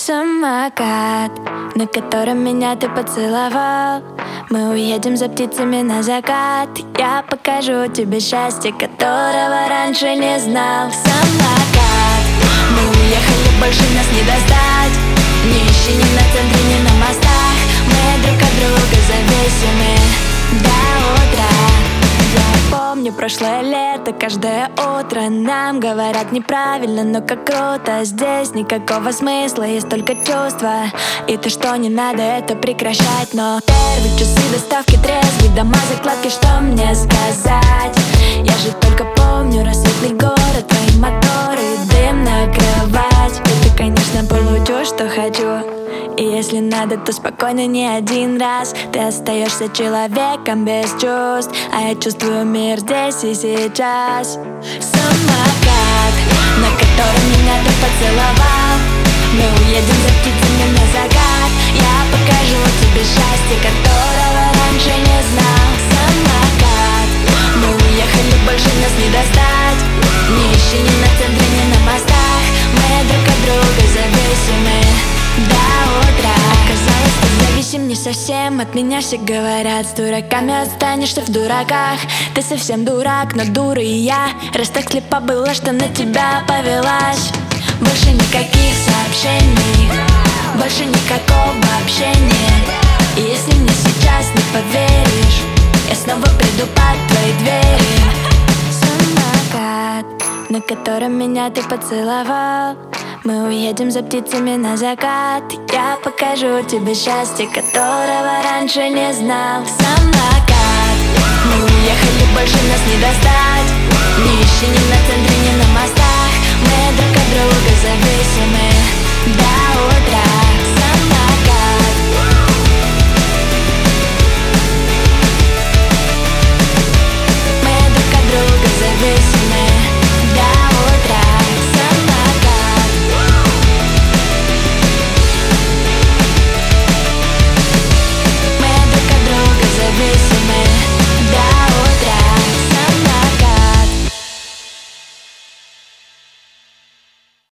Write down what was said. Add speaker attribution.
Speaker 1: Самокат, на котором меня ты поцеловал. Мы уедем за птицами на закат. Я покажу тебе счастье, которого раньше не знал. Самокат, мы уехали, больше нас не достать. Не ищи ни на центре, ни на мостах. Мы друг от друга зависимы до утра. Я помню прошлое лето, каждое утро нам говорят неправильно, но как круто. Здесь никакого смысла, есть только чувства. И то, что не надо, это прекращать. Но первые часы доставки трезвый, дома закладки, что мне сказать? Я же только помню рассветный город, твои моторы, дым на кровать. И ты, конечно, получу, что хочу. И если надо, то спокойно не один раз. Ты остаешься человеком без чувств, а я чувствую мир здесь и сейчас. Самокат, на котором меня ты поцеловал. Мы уедем за птицами на закат. Я покажу тебе счастье, которого раньше не знал. Самокат, мы уехали, больше нас не достать. Не ищи ни на центре, ни на мостах. Мы друг от друга зависимы до утра. Оказалось, ты зависим не совсем от меня. Все говорят, с дураками останешься в дураках. Ты совсем дурак, но дура и я. Раз так слепа была, что на тебя повелась. Больше никаких сообщений, больше никакого общения. И если мне сейчас не поверишь, я снова приду под твои двери. Самокат, на котором меня ты поцеловал. Мы уедем за птицами на закат. Я покажу тебе счастье, которого раньше не знал. Самокат, мы уехали, больше нас не достать. Не ищи ни на центре, ни на мостах. Мы друг от друга зависимы